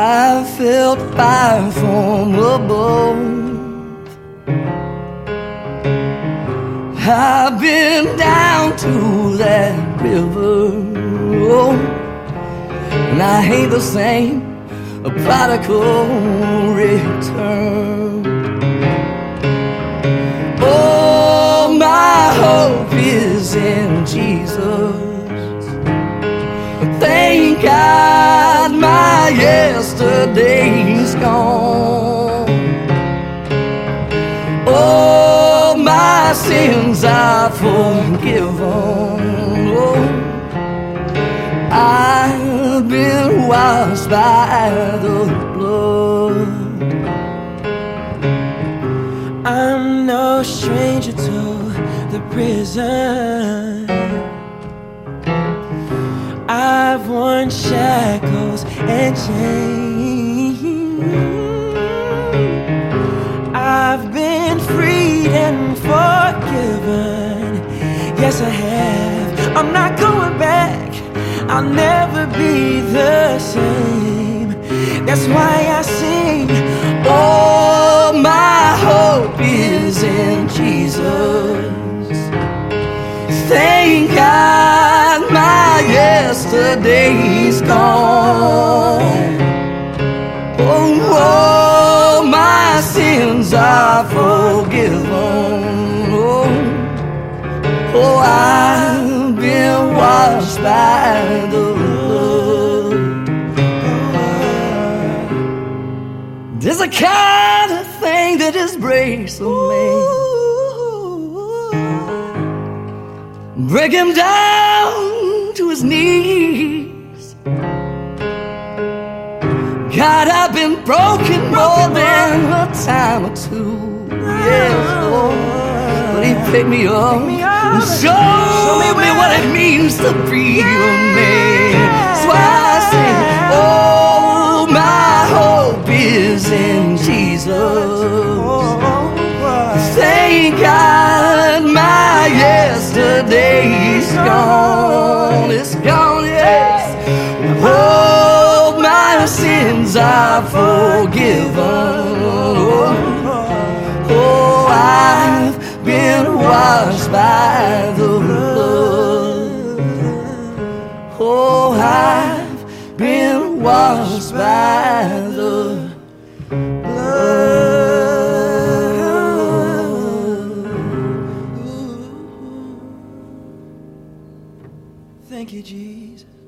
I felt fire from above. I've been down to that river, oh, and I ain't the same, a prodigal return. Oh, my hope is in Jesus. Thank God my yesterday's gone. Oh, my sins are forgiven. Oh, I've been washed by the blood. I'm no stranger to the prison. I've worn shackles and chains. I've been freed and forgiven. Yes, I have. I'm not going back. I'll never be the same. That's why I sing. Oh, my hope is in Jesus. Thank God my yesterday's gone. Oh, my sins are forgiven. Oh, I've been washed by the blood. There's a kind of thing that just breaks a man, break him down to his knees. God, I've been broken more than a time or two. Yes, Lord, but He picked me up and showed me what it means to be a man. That's why I sing, oh, my hope is in Jesus. Thank God my yesterday's gone. It's gone, yes. Oh, my sins are forgiven. Oh, I've been washed by the blood. Oh, I've been washed by the blood. Thank you, Jesus.